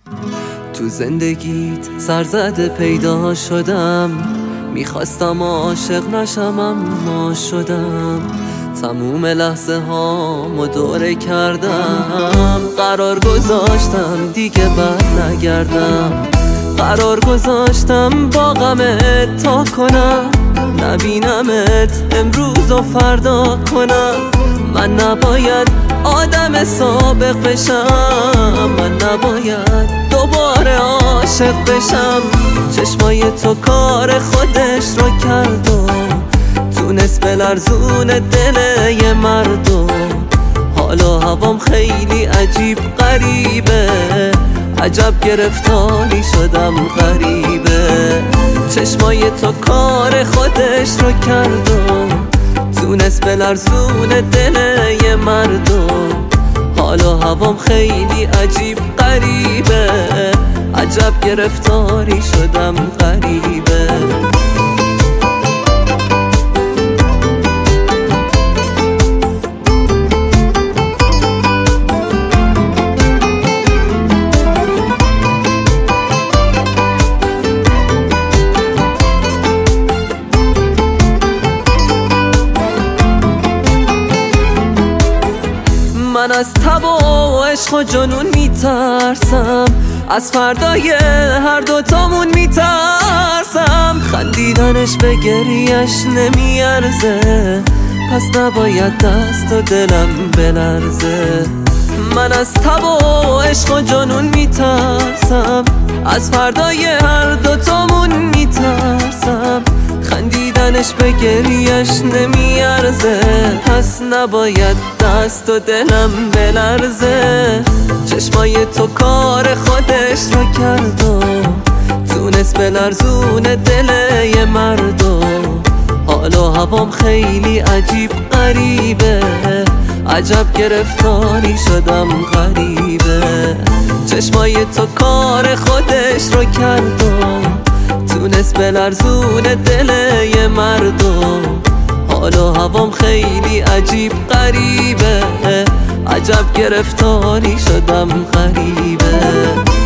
تو زندگیت سرزده پیدا شدم، میخواستم عاشق نشم اما شدم. تموم لحظه هامو دوره کردم، قرار گذاشتم دیگه بر نگردم. قرار گذاشتم با غمت تا کنم، نبینمت امروز و فردا کنم. من نباید آدم سابق بشم، من نباید دوباره عاشق بشم. چشمای تو کار خودش رو کرد و تونست بلرزون دل یه مردم. حالا هوام خیلی عجیب غریبه، عجب گرفتاری شدم غریبه. چشمای تو کار خودش رو کرد و تونست بلرزون دل یه مردم. حالا هوام خیلی عجیب غریبه، عجب گرفتاری شدم غریبه. من از تب و عشق و جنون میترسم، از فردای هر دوتامون میترسم. خندیدنش به گریهش نمیارزه، پس نباید دست و دلم بلرزه. من از تب و عشق و جنون میترسم، از فردای هر دوتامون میترسم. خندیدنش به گریهش نمیارزه، پس نباید دست و دلم بلرزه. چشمای تو کار خودش رو کرد و تونست بلرزون دل یه مردم. حالا هوام خیلی عجیب غریبه، عجب گرفتاری شدم غریبه. چشمای تو کار خودش رو کرد و تونست بلرزون دل یه مردم. حالا هوام خیلی عجیب غریبه، عجب گرفتاری شدم غریبه.